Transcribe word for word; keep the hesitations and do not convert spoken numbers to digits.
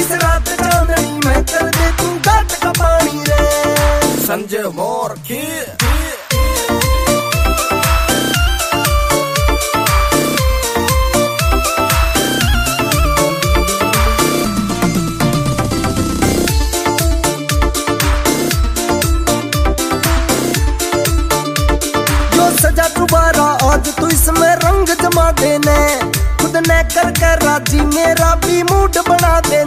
इस रात चांदनी में कर दे तू घाट का पानी रे। संजय मोर की सजा दोबारा आज तू इसमें रंग जमा देने खुद ने कर कर राजी मेरा भी मूड बना देने।